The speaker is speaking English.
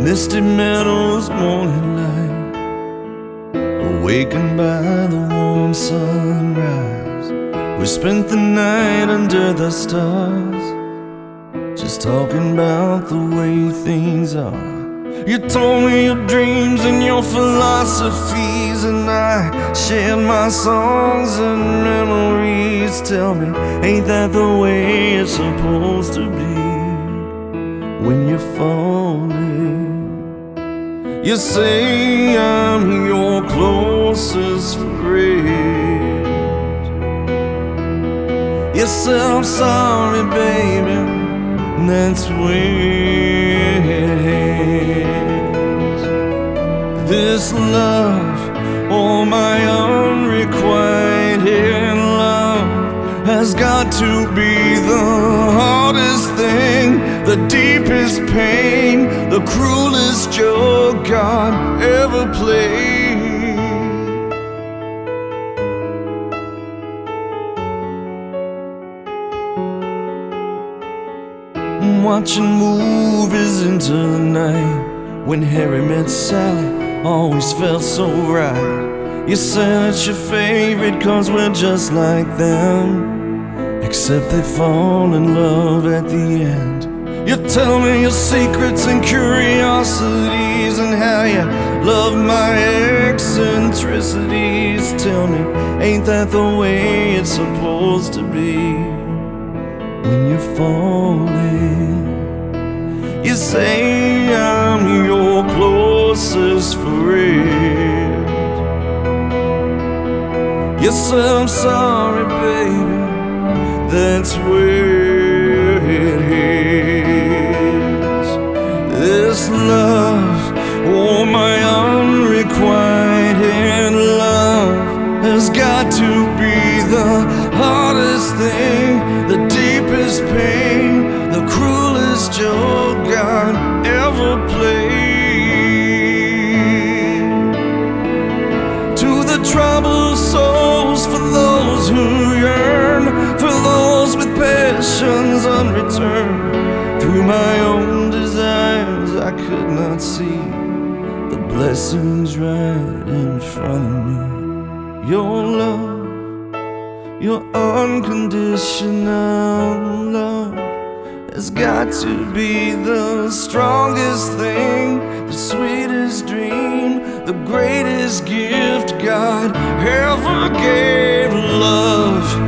Misty meadows, morning light, awakened by the warm sunrise. We spent the night under the stars, just talking about the way things are. You told me your dreams and your philosophies, and I shared my songs and memories. Tell me, ain't that the way it's supposed to be when you're falling? You say I'm your closest friend. You said I'm sorry, baby, that's where it ends. This love, oh my unrequited love, has got to be the hardest thing, the deepest pain, the cruelest joke God ever played. Watching movies into the night, when Harry met Sally, always felt so right. You said it's your favorite cause we're just like them, except they fall in love at the end. You tell me your secrets and curiosities, and how you love my eccentricities. Tell me, ain't that the way it's supposed to be when you're falling? You say I'm your closest friend. You said I'm sorry, baby, that's where it ends. This love, oh my unrequited love, has got to be the hardest thing, the deepest pain, the cruelest joke God ever played. To the troubled souls, for those who yearn, for those with passions unreturned, through my own desires I could not see the blessings right in front of me. Your love, your unconditional love, has got to be the strongest thing, the sweetest dream, the greatest gift God ever gave. Love.